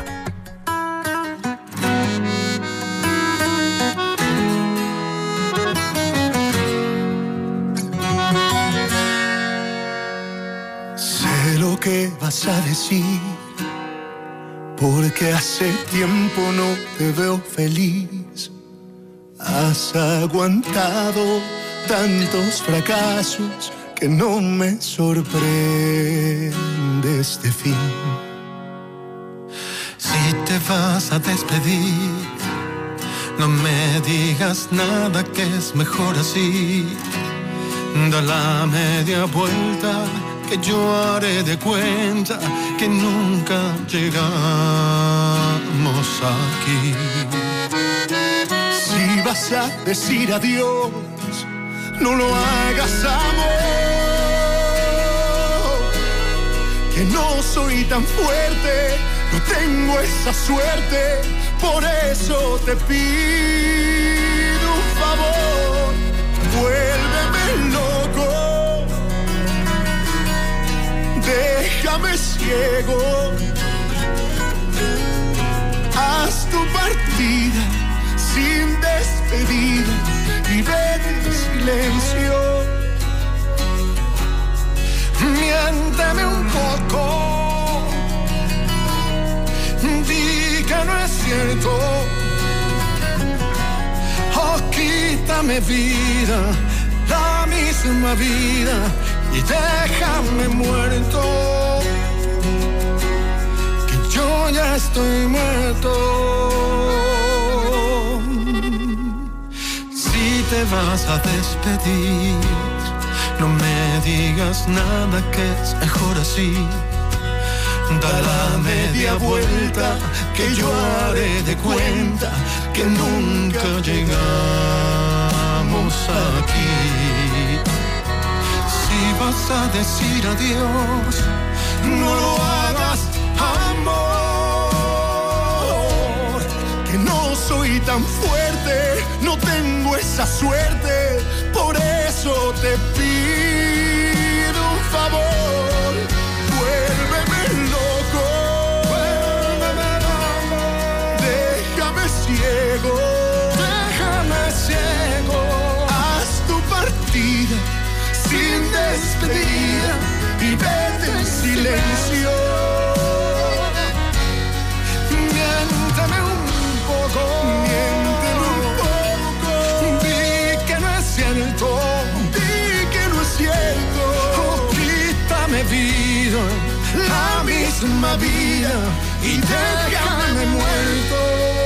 Sé lo que vas a decir, porque hace tiempo no te veo feliz. Has aguantado tantos fracasos que no me sorprende este fin. Si te vas a despedir, no me digas nada, que es mejor así. Da la media vuelta, que yo haré de cuenta que nunca llegamos aquí. Si vas a decir adiós, no lo hagas, amor, que no soy tan fuerte, no tengo esa suerte, por eso te pido un favor, vuélveme loco, déjame ciego, haz tu partida sin despedida y vete en silencio. Miénteme un poco, di que no es cierto, oh, quítame vida, la misma vida, y déjame muerto, que yo ya estoy muerto. Si te vas a despedir, no me digas nada, que es mejor así. Da la media vuelta, que yo haré de cuenta que nunca llegamos aquí. Si vas a decir adiós, no lo hagas, amor, que no soy tan fuerte, no tengo esa suerte, por eso te pido un favor, vuélveme loco, vuélveme loco, déjame ciego, déjame ciego, haz tu partida sin despedida y vete en silencio. Miénteme un poco, miénteme un poco, di que no es cierto, di que no es cierto, oh, quítame vida, la misma vida, y déjame muerto.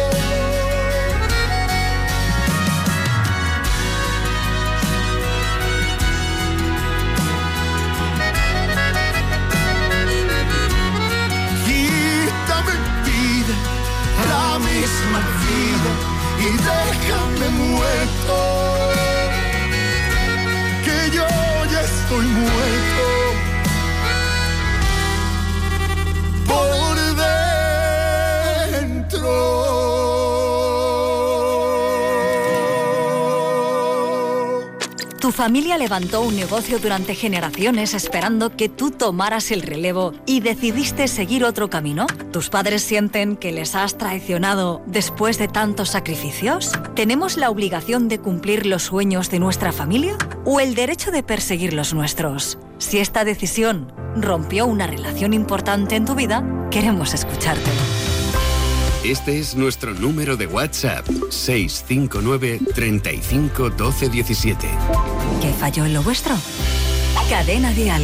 La misma vida y déjame muerto, que yo ya estoy muerto por dentro. Tu familia levantó un negocio durante generaciones esperando que tú tomaras el relevo y decidiste seguir otro camino. ¿Tus padres sienten que les has traicionado después de tantos sacrificios? ¿Tenemos la obligación de cumplir los sueños de nuestra familia o el derecho de perseguir los nuestros? Si esta decisión rompió una relación importante en tu vida, queremos escucharte. Este es nuestro número de WhatsApp, seis cinco nueve, treinta y cinco, doce diecisiete. ¿Qué falló en lo vuestro? Cadena Dial.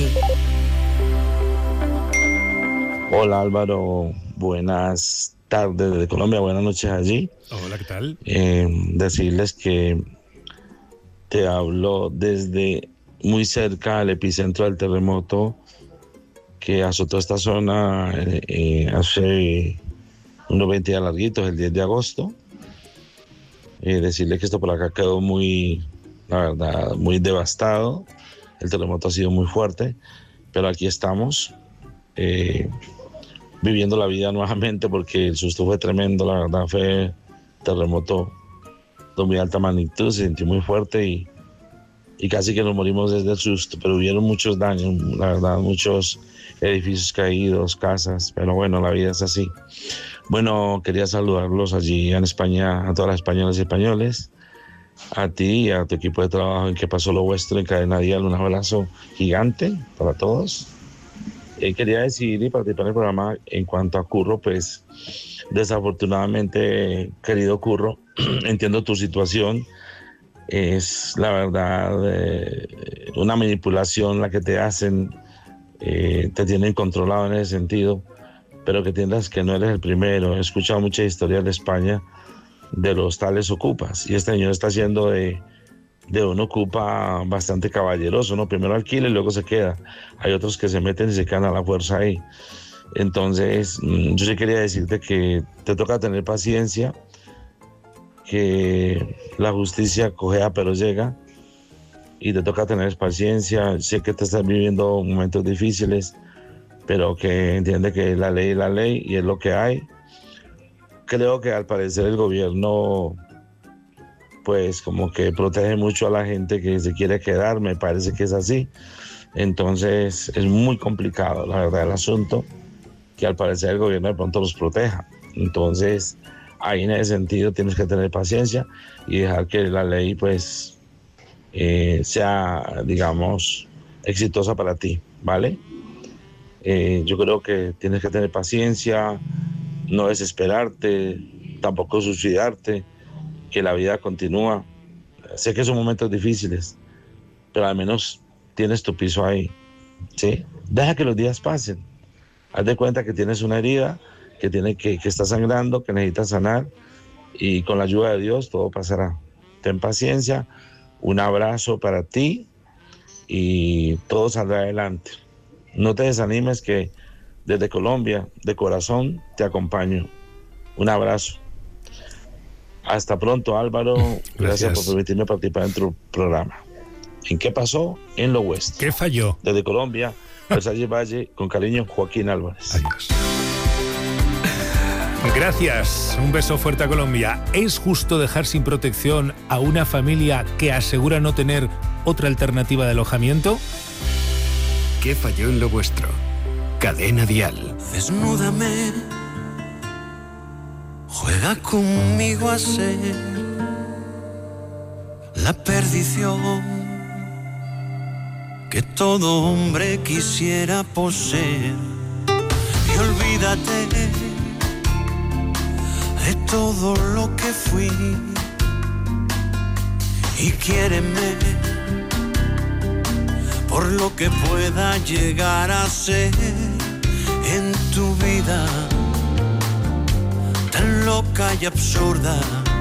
Hola Álvaro, buenas tardes desde Colombia, buenas noches allí. Hola, ¿qué tal? Eh, decirles que te hablo desde muy cerca al epicentro del terremoto que azotó esta zona eh, eh, hace unos veinte días larguitos, el diez de agosto. Eh, decirle que esto por acá quedó muy, la verdad, muy devastado. El terremoto ha sido muy fuerte, pero aquí estamos eh, viviendo la vida nuevamente porque el susto fue tremendo. La verdad fue terremoto de muy alta magnitud, se sintió muy fuerte y, y casi que nos morimos desde el susto, pero hubieron muchos daños, la verdad, muchos edificios caídos, casas, pero bueno, la vida es así. Bueno, quería saludarlos allí en España, a todas las españolas y españoles, a ti y a tu equipo de trabajo en que pasó lo vuestro en Cadena Dial. Un abrazo gigante para todos. Eh, quería decir y participar en el programa en cuanto a Curro, pues desafortunadamente, querido Curro, entiendo tu situación. Es la verdad eh, una manipulación la que te hacen, eh, te tienen controlado en ese sentido. Pero que entiendas que no eres el primero. He escuchado muchas historias de España de los tales ocupas, y este señor está haciendo de, de un ocupa bastante caballeroso, ¿no? Primero alquila y luego se queda. Hay otros que se meten y se quedan a la fuerza ahí. Entonces, yo sí quería decirte que te toca tener paciencia, que la justicia cojea pero llega, y te toca tener paciencia. Sé que te estás viviendo momentos difíciles, pero que entiende que la ley es la ley y es lo que hay. Creo que al parecer el gobierno pues como que protege mucho a la gente que se quiere quedar, me parece que es así. Entonces es muy complicado, la verdad, el asunto, que al parecer el gobierno de pronto los proteja. Entonces ahí en ese sentido tienes que tener paciencia y dejar que la ley pues eh, sea, digamos, exitosa para ti, ¿vale? Eh, yo creo que tienes que tener paciencia, no desesperarte, tampoco suicidarte, que la vida continúa. Sé que son momentos difíciles, pero al menos tienes tu piso ahí, ¿sí? Deja que los días pasen. Haz de cuenta que tienes una herida, que, tiene que, que está sangrando, que necesitas sanar, y con la ayuda de Dios todo pasará. Ten paciencia, un abrazo para ti y todo saldrá adelante. No te desanimes, que desde Colombia, de corazón, te acompaño. Un abrazo. Hasta pronto, Álvaro. Gracias, Gracias por permitirme participar en tu programa. ¿En qué pasó? En lo vuestro. ¿Qué falló? Desde Colombia, Versalles Valle, con cariño, Joaquín Álvarez. Adiós. Gracias. Un beso fuerte a Colombia. ¿Es justo dejar sin protección a una familia que asegura no tener otra alternativa de alojamiento? ¿Qué falló en lo vuestro? Cadena Dial. Desnúdame, juega conmigo a ser la perdición que todo hombre quisiera poseer. Y olvídate de todo lo que fui y quiéreme por lo que pueda llegar a ser en tu vida, tan loca y absurda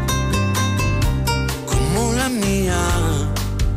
como la mía,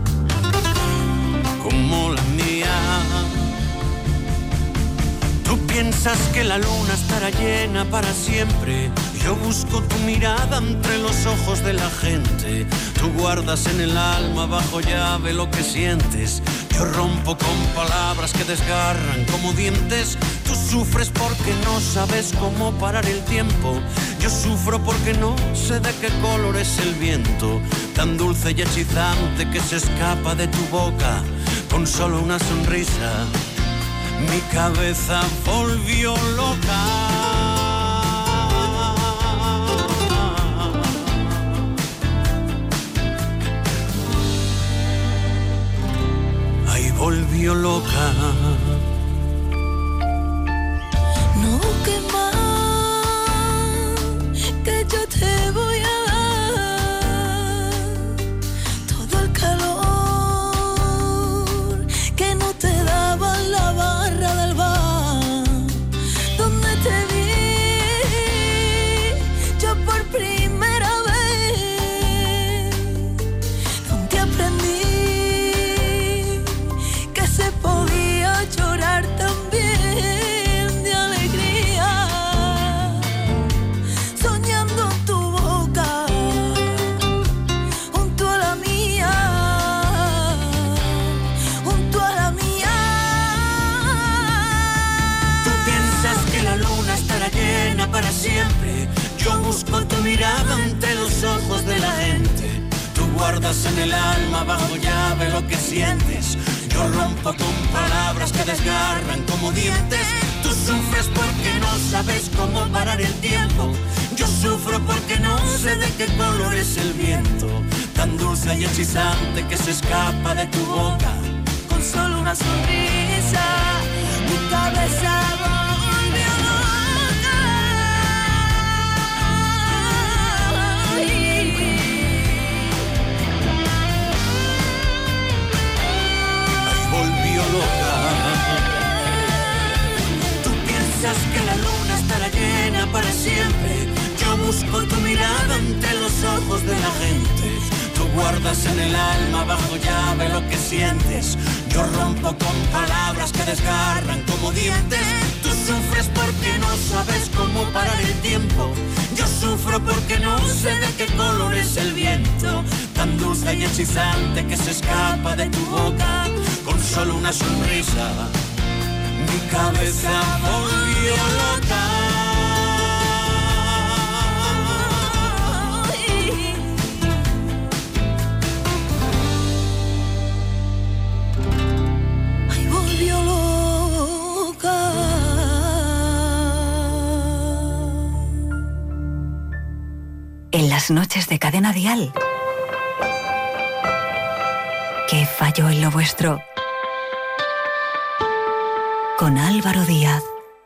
como la mía. Tú piensas que la luna estará llena para siempre. Yo busco tu mirada entre los ojos de la gente. Tú guardas en el alma bajo llave lo que sientes. Yo rompo con palabras que desgarran como dientes. Tú sufres porque no sabes cómo parar el tiempo. Yo sufro porque no sé de qué color es el viento, tan dulce y hechizante que se escapa de tu boca con solo una sonrisa. Mi cabeza volvió loca. Ahí volvió loca. No busques más, que yo te voy a dar todo el calor que no te daba la barra del bar, donde te vi yo por primera vez, donde aprendí que se podía llorar también. Para siempre, yo busco tu mirada entre los ojos de la gente. Tú guardas en el alma bajo llave lo que sientes. Yo rompo con palabras que desgarran como dientes. Tú sufres porque no sabes cómo parar el tiempo. Yo sufro porque no sé de qué color es el viento, tan dulce y hechizante que se escapa de tu boca con solo una sonrisa. Mi cabeza volvió loca. Loca. Tú piensas que la luna estará llena para siempre. Yo busco tu mirada ante los ojos de la gente. Tú guardas en el alma bajo llave lo que sientes. Yo rompo con palabras que desgarran como dientes. Tú sufres porque no sabes cómo parar el tiempo. Yo sufro porque no sé de qué color es el viento, tan dulce y hechizante que se escapa de tu boca con solo una sonrisa. Mi cabeza volvió loca. Ay, volvió loca. En las noches de Cadena Dial. ¿Qué falló en lo vuestro? Con Álvaro Díaz.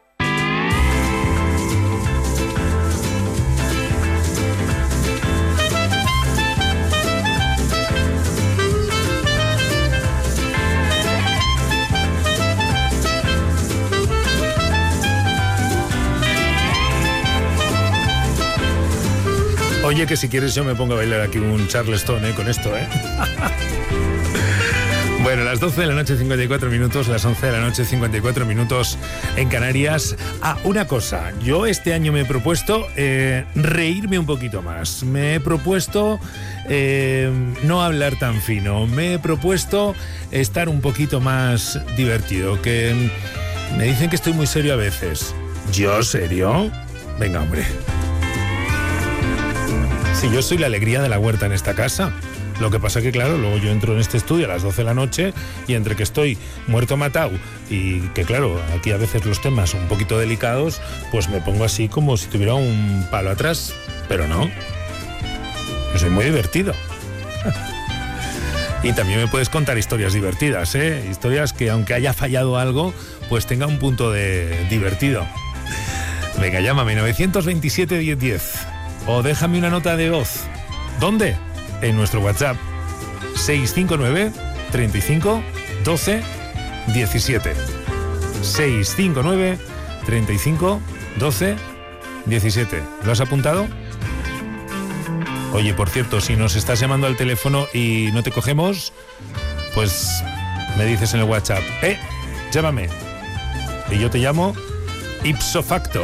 Oye, que si quieres yo me pongo a bailar aquí un Charleston, ¿eh? Con esto, ¿eh? Bueno, las doce de la noche, cincuenta y cuatro minutos, las once de la noche, cincuenta y cuatro minutos en Canarias. Ah, una cosa, yo este año me he propuesto eh, reírme un poquito más. Me he propuesto eh, no hablar tan fino. Me he propuesto estar un poquito más divertido. Que me dicen que estoy muy serio a veces. ¿Yo serio? Venga, hombre. Si yo soy la alegría de la huerta en esta casa. Lo que pasa que, claro, luego yo entro en este estudio a las doce de la noche y entre que estoy muerto matado y que, claro, aquí a veces los temas son un poquito delicados, pues me pongo así como si tuviera un palo atrás. Pero no. Yo soy muy divertido. Y también me puedes contar historias divertidas, ¿eh? Historias que, aunque haya fallado algo, pues tenga un punto de divertido. Venga, llámame nueve dos siete, diez diez o déjame una nota de voz. ¿Dónde? En nuestro WhatsApp seis cinco nueve, treinta y cinco, doce, diecisiete. seis cinco nueve, treinta y cinco, doce, diecisiete. ¿Lo has apuntado? Oye, por cierto, si nos estás llamando al teléfono y no te cogemos, pues me dices en el WhatsApp, eh, llámame. Y yo te llamo ipso facto.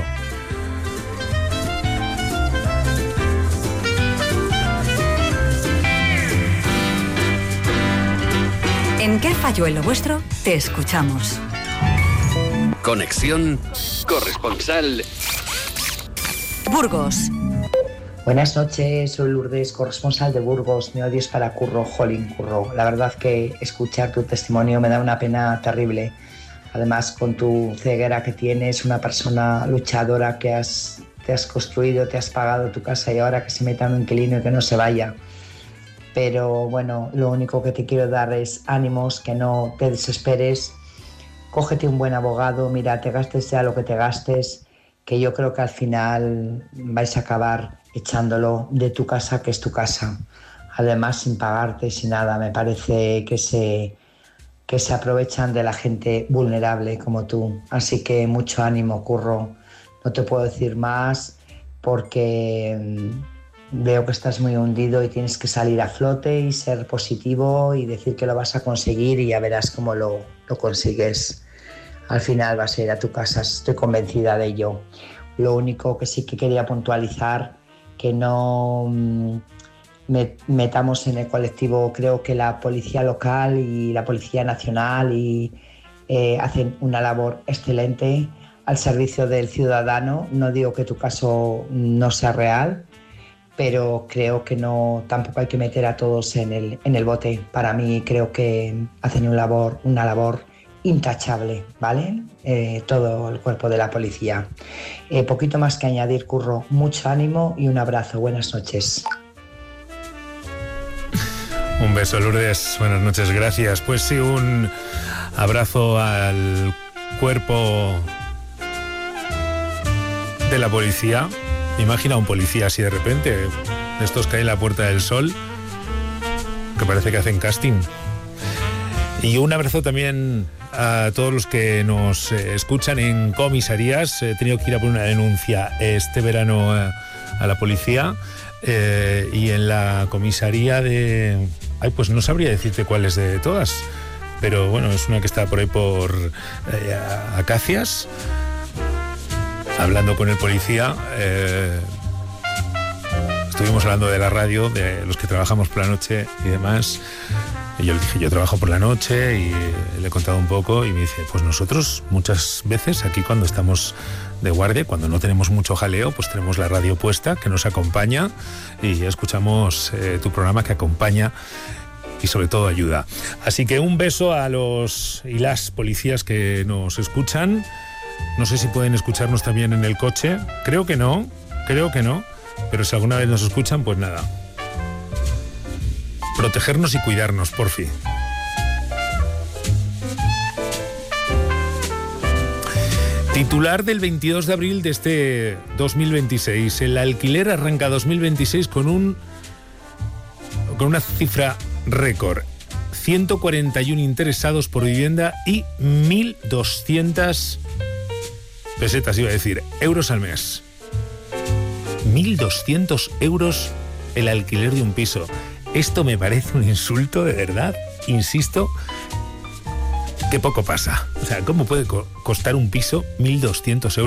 ¿En qué falló en lo vuestro? Te escuchamos. Conexión corresponsal Burgos. Buenas noches, soy Lourdes, corresponsal de Burgos. Mi odio es para Curro, jolín, Curro. La verdad que escuchar tu testimonio me da una pena terrible. Además, con tu ceguera que tienes, una persona luchadora que has, te has construido, te has pagado tu casa y ahora que se meta un inquilino y que no se vaya. Pero bueno, lo único que te quiero dar es ánimos, que no te desesperes. Cógete un buen abogado, mira, te gastes ya lo que te gastes, que yo creo que al final vais a acabar echándolo de tu casa, que es tu casa. Además, sin pagarte, sin nada, me parece que se, que se aprovechan de la gente vulnerable como tú. Así que mucho ánimo, Curro. No te puedo decir más porque veo que estás muy hundido y tienes que salir a flote y ser positivo y decir que lo vas a conseguir y ya verás cómo lo, lo consigues. Al final vas a ir a tu casa, estoy convencida de ello. Lo único que sí que quería puntualizar, que no me, metamos en el colectivo, creo que la policía local y la policía nacional y, eh, hacen una labor excelente al servicio del ciudadano. No digo que tu caso no sea real, pero creo que no, tampoco hay que meter a todos en el, en el bote. Para mí creo que hacen una labor, una labor intachable, ¿vale? Eh, todo el cuerpo de la policía. Eh, poquito más que añadir, Curro. Mucho ánimo y un abrazo. Buenas noches. Un beso, Lourdes. Buenas noches, gracias. Pues sí, un abrazo al cuerpo de la policía. Imagina a un policía así de repente, de estos que hay en la Puerta del Sol, que parece que hacen casting. Y un abrazo también a todos los que nos eh, escuchan en comisarías. He tenido que ir a por una denuncia este verano eh, a la policía eh, y en la comisaría de... Ay, pues no sabría decirte cuál es de todas, pero bueno, es una que está por ahí por eh, Acacias. Hablando con el policía, eh, estuvimos hablando de la radio, de los que trabajamos por la noche y demás. Y yo le dije, yo trabajo por la noche y le he contado un poco y me dice, pues nosotros muchas veces aquí cuando estamos de guardia, cuando no tenemos mucho jaleo, pues tenemos la radio puesta que nos acompaña y escuchamos eh, tu programa que acompaña y sobre todo ayuda. Así que un beso a los y las policías que nos escuchan. No sé si pueden escucharnos también en el coche. Creo que no, creo que no. Pero si alguna vez nos escuchan, pues nada. Protegernos y cuidarnos, por fin. Titular del veintidós de abril de este dos mil veintiséis. El alquiler arranca dos mil veintiséis con un con una cifra récord. ciento cuarenta y uno interesados por vivienda y mil doscientas pesetas, iba a decir, euros al mes. mil doscientos euros el alquiler de un piso. Esto me parece un insulto, de verdad. Insisto, que poco pasa. O sea, ¿cómo puede co- costar un piso mil doscientos euros?